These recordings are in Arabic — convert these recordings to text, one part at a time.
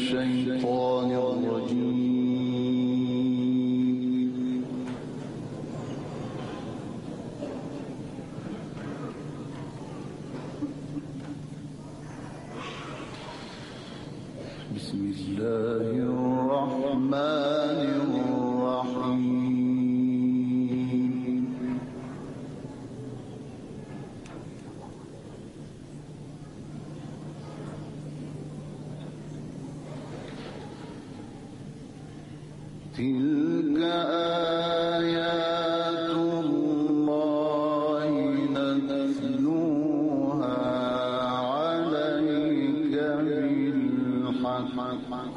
الشيطان الرجيم. بسم الله الرحمن الرحيم. تلك آيات الله نتلوها عليك بالحق.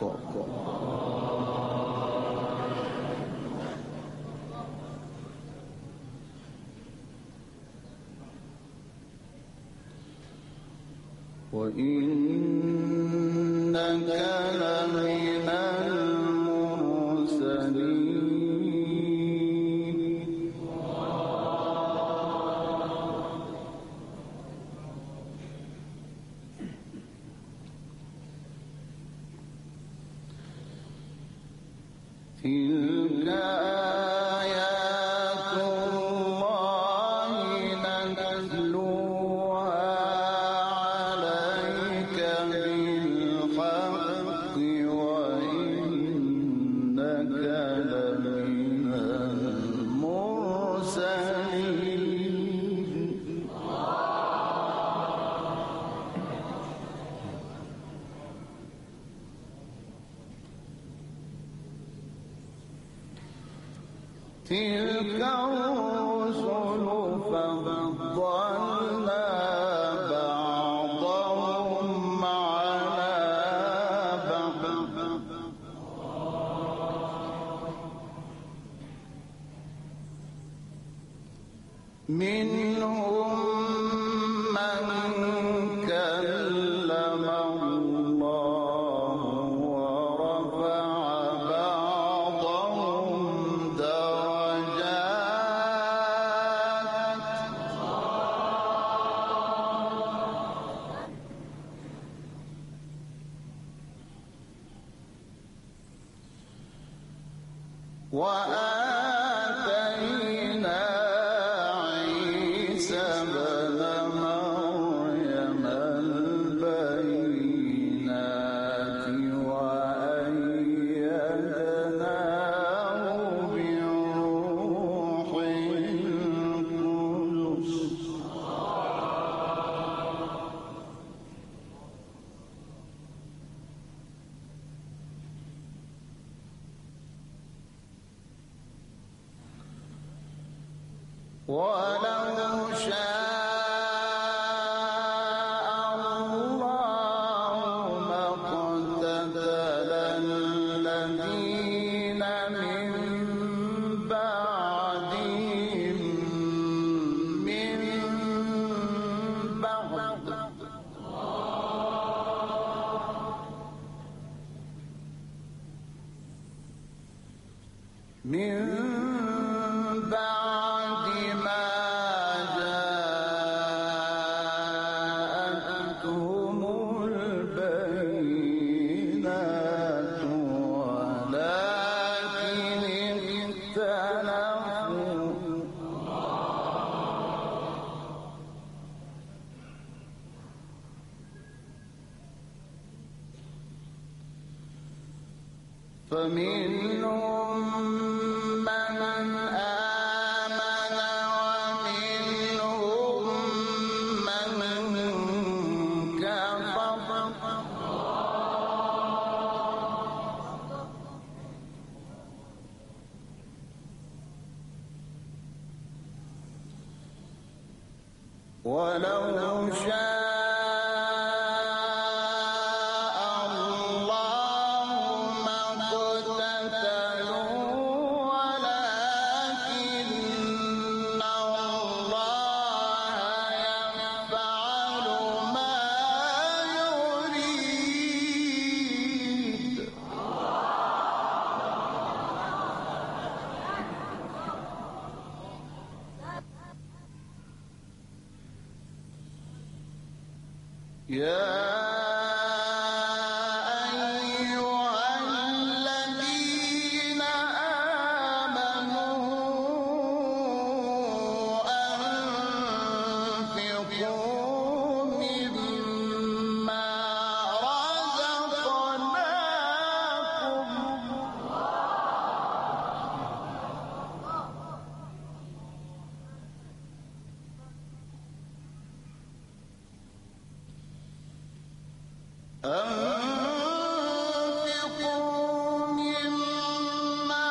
وإنك لمن المرسلين. تلك آيات الله نتلوها عليك بالحق وإنك لمن المرسلين. تلك الرسل فضلنا بعضهم على بعض. منهم من كلم الله ورفع بعضهم درجات. وآتينا عيسى ابن مريم البينات وأيدناه بروح القدس. ولو شاء الله ما اقتتل الذين من بعدهم من بعد ما جاءتهم البينات ولكن اختلفوا. فمنهم من آمن ومنهم من كفر. ولو شاء الله ما اقتتلوا ولكن الله يفعل ما يريد. يا أيها أنفقوا مما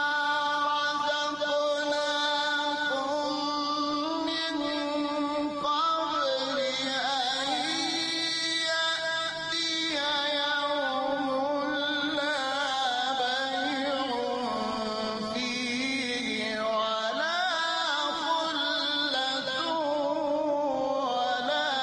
رزقناكم من قبل أن يأتي يوم لا بيع فيه ولا خلة ولا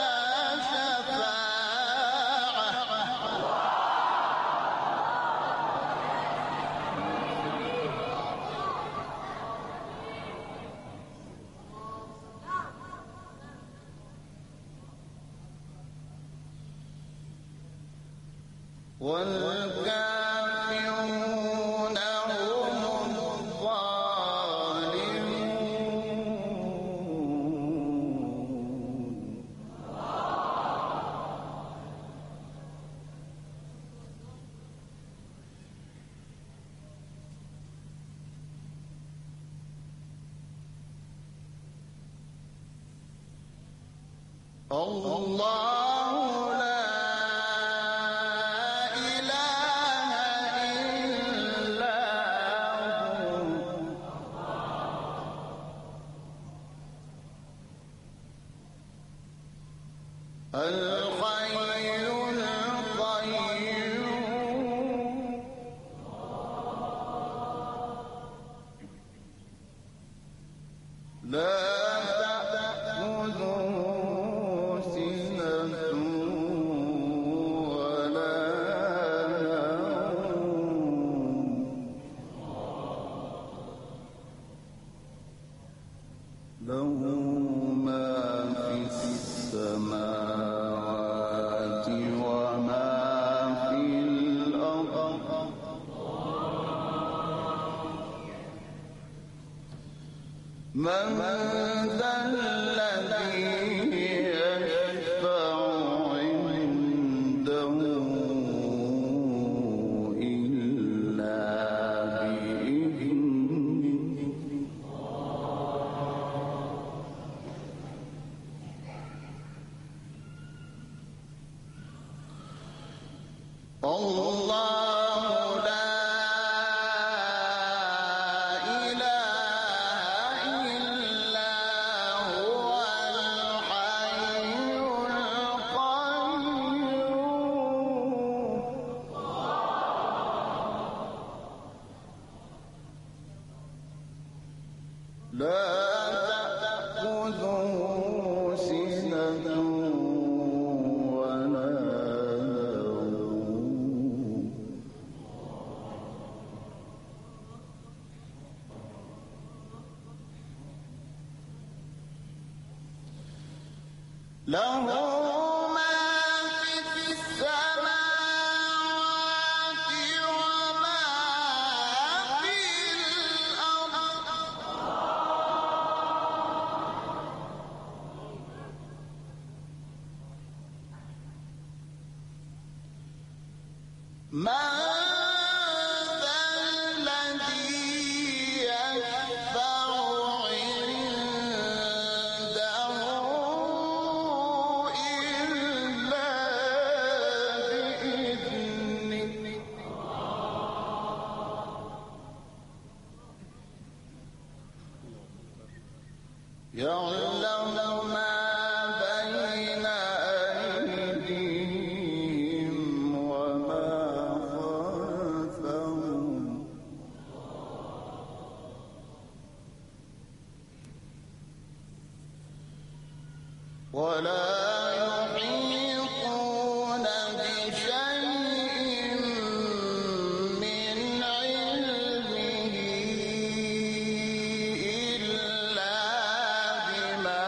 والكافرون هم الظالمون. الله لا إله إلا هو الحي القيوم لا تأخذه سنة ولا نوم له ما في السماوات وما في الأرض من ذا الذي يشفع عنده إلا بإذنه الله لا إله إلا هو الحي القيوم لا تأخذه سنة ولا نوم له ما في السماوات وما في الأرض من ذا الذي يشفع عنده إلا بإذنه يعلم ما بين أيديهم وما خلفهم ولا يحيطون بشيء من علمه إلا بما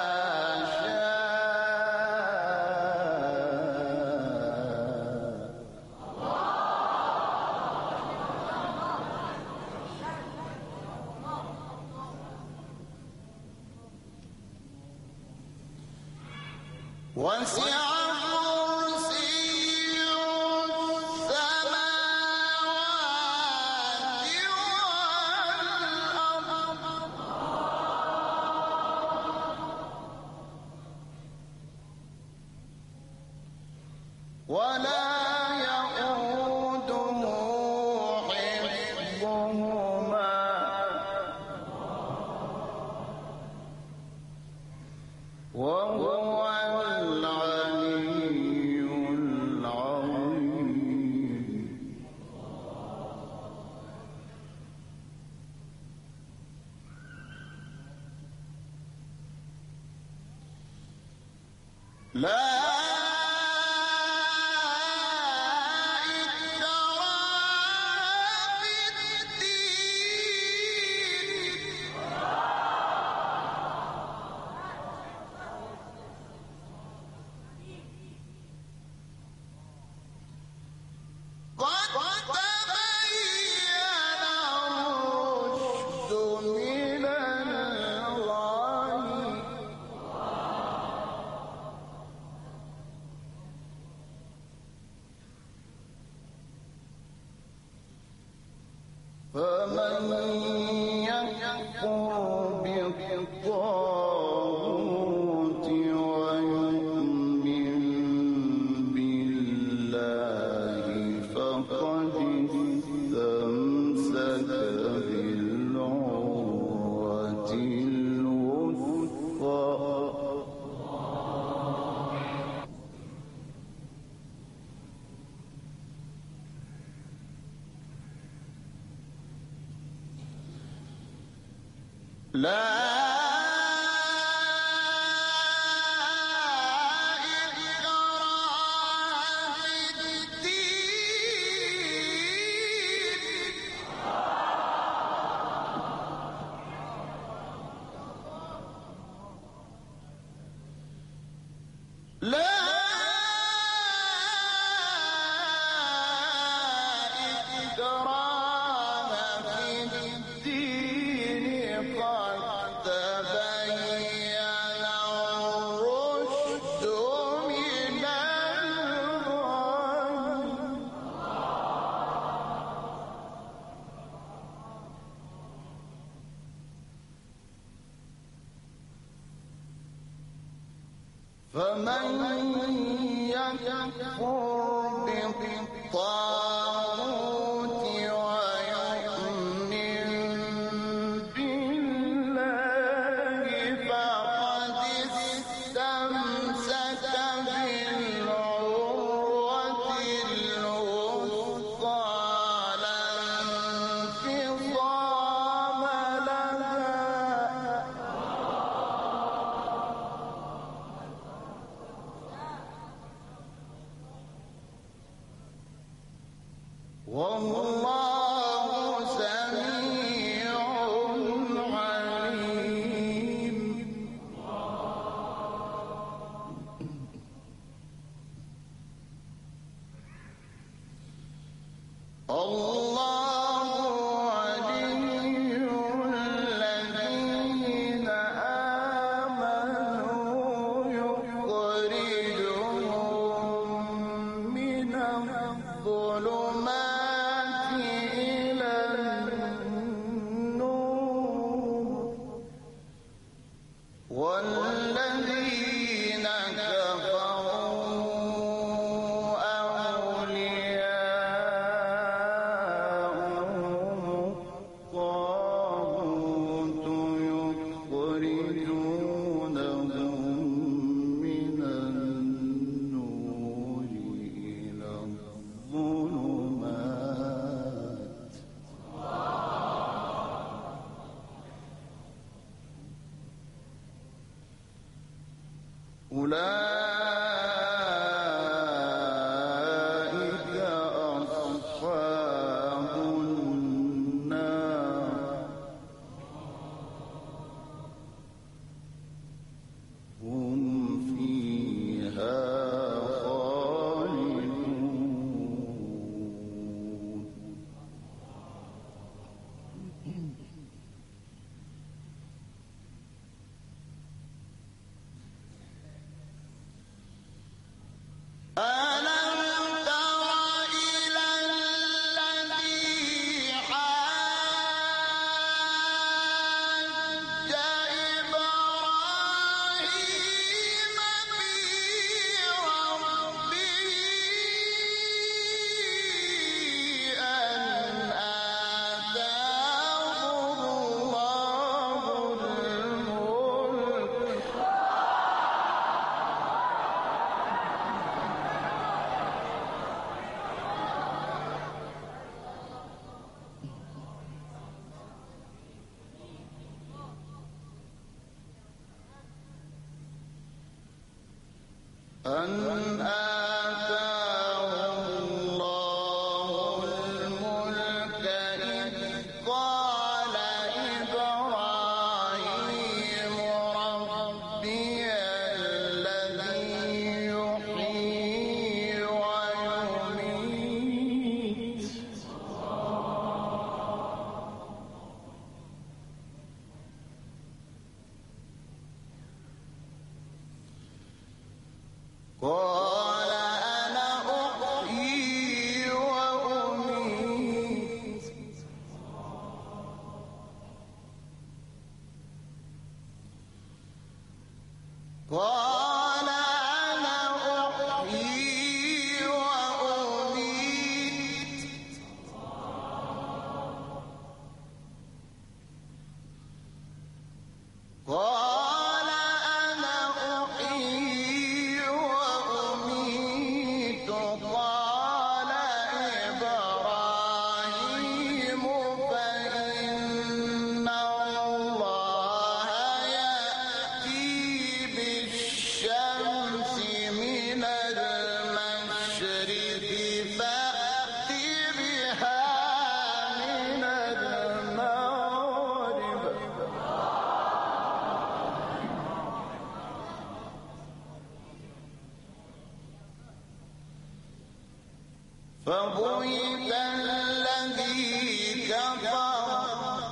شاء وسع كرسيه السماوات والأرض ولا فمن يكفر بالطاغوت ويؤمن بالله فقد استمسك بالعروة الوثقى لا إكراه في الدين لا إكراه في الدين قد تبين الرشد من الغي فمن يكفر بالطاغوت ويؤمن بالله فقد استمسك بالعروة الوثقى لا انفصام لها والله سميع عليم الله ولي الذين آمنوا يخرجهم من الظلمات إلى النور والذين كفروا أولياءهم الطاغوت يخرجونهم من النور إلى الظلمات أولئك أصحاب النار هم فيها خالدون ألم تر إلى الذي حاج إبراهيم في ربه أن آتاه الله الملك إذ قال إبراهيم ربي الذي يحيي ويميت قال فبهت الذي كفر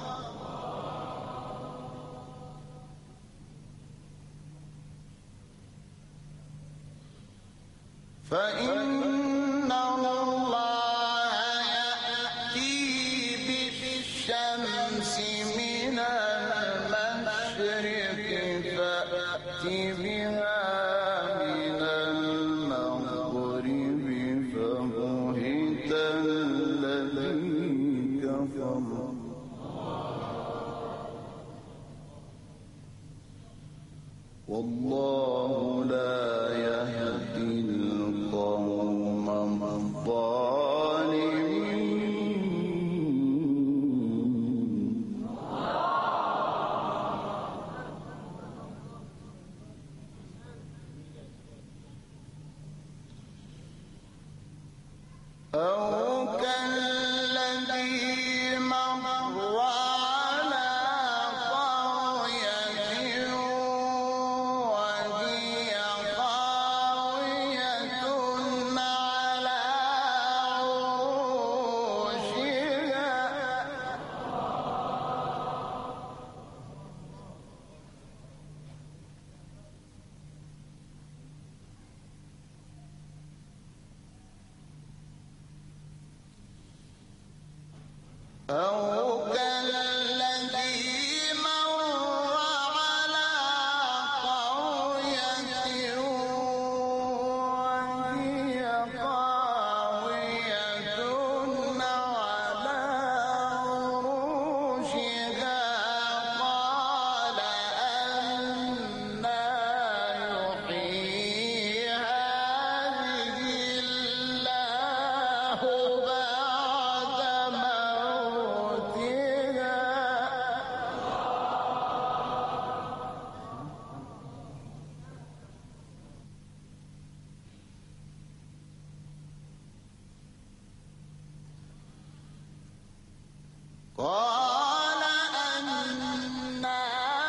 فإن الله يأتي بالشمس من المشرق فأت بها من المغرب فبهت الذي كفر والله لا يهدي القوم الظالمين أو كالذي مر على قرية وهي خاوية على عروشها أو كالذي مر على قرية وهي خاوية على عروشها قال أنى يحيي هذه الله بعد موتها قال أنى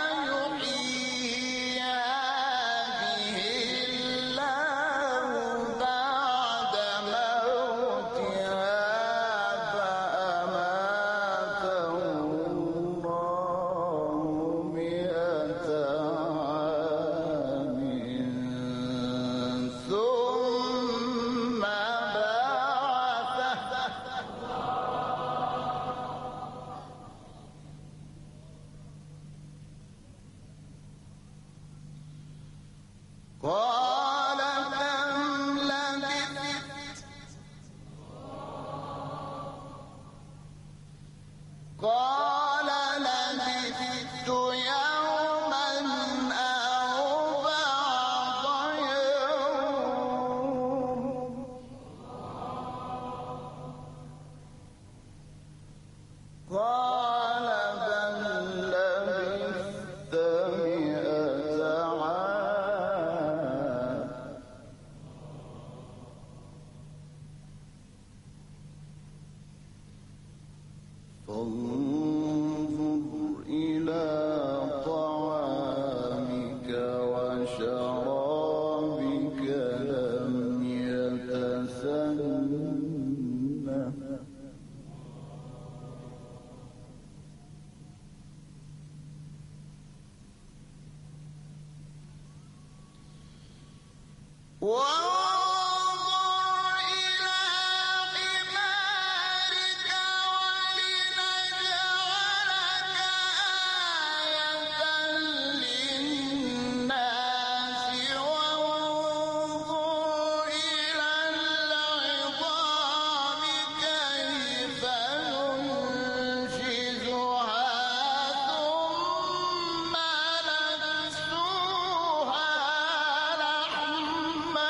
يحيي هذه الله بعد موتها فأماته الله 100 عام ثم بعثه قال كم لبثت قال لبثت يوما أو بعض يوم قال بل لبثت 100 عام فانظر إلى طعامك وشرابك لم يتسنه وانظر إلى حمارك ولنجعلك آية للناس وانظر إلى العظام كيف ننشزها ثم نكسوها لحما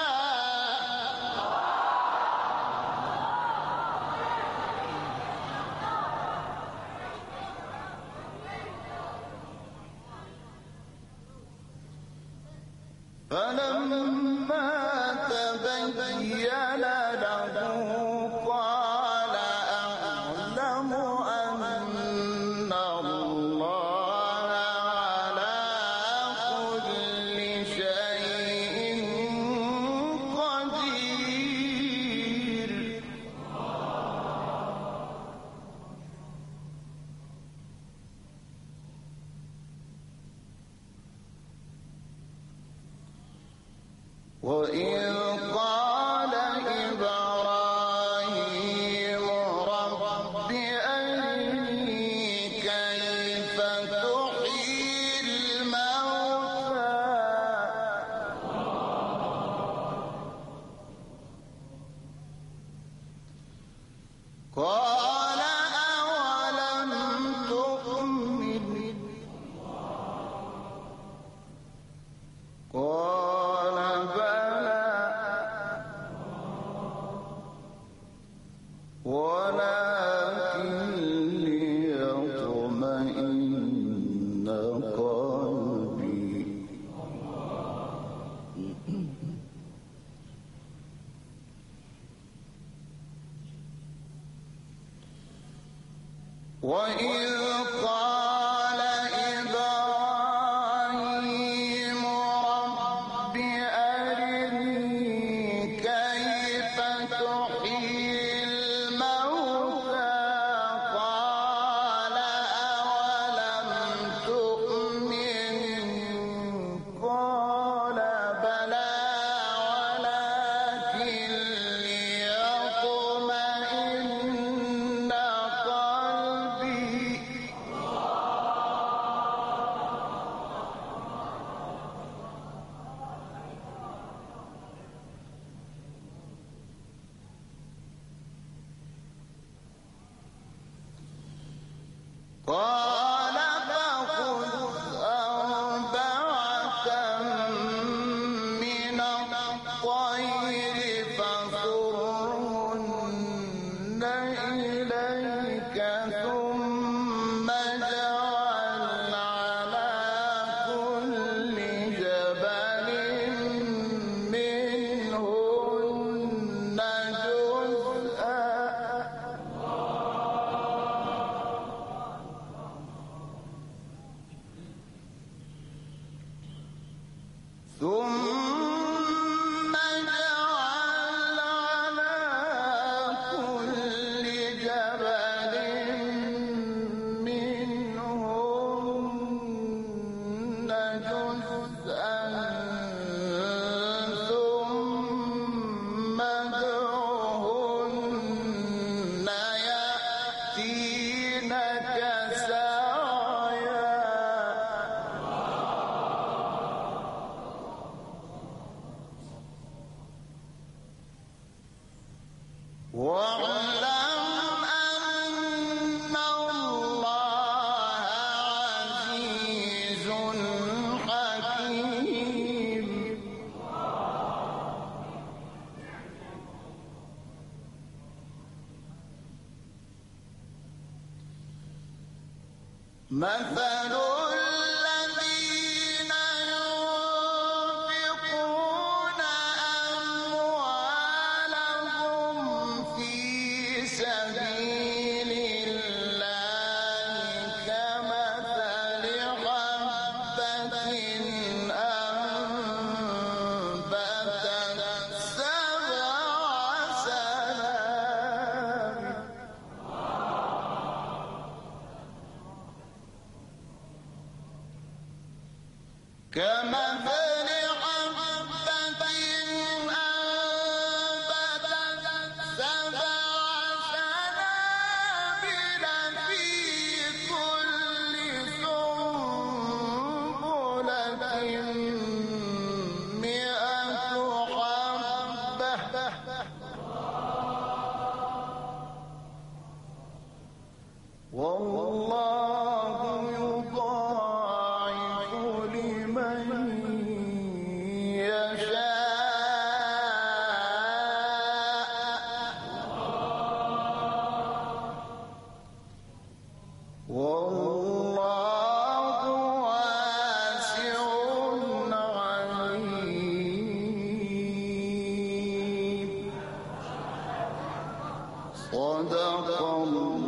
فلما تبين له قال أعلم أن الله على كل شيء قدير وإذ قال إبراهيم رب أرني كيف تحيي الموتى قال أولم تؤمن قال بلى ولكن ليطمئن قلبي وإذ قال إبراهيم رب أرني كيف تحيي الموتى قال أولم تؤمن قال بلى ولكن ليطمئن قلبي قال فخذ أربعة من الطير فصرهن إليك ثم اجعل على كل جبل منهن جزءا ثم اجعل على كل جبل منهن جزءا ثم ادعهن يأتينك سعيا واعلم أن الله عزيز حكيم مثل الذين ينفقون أموالهم في سبيل الله كمثل حبة أنبتت سبع سنابل كمثل حبة أنبتت سبع سنابل في كل سنبلة مئة حبة والله يضاعف لمن يشاء والله واسع عليم صدق الله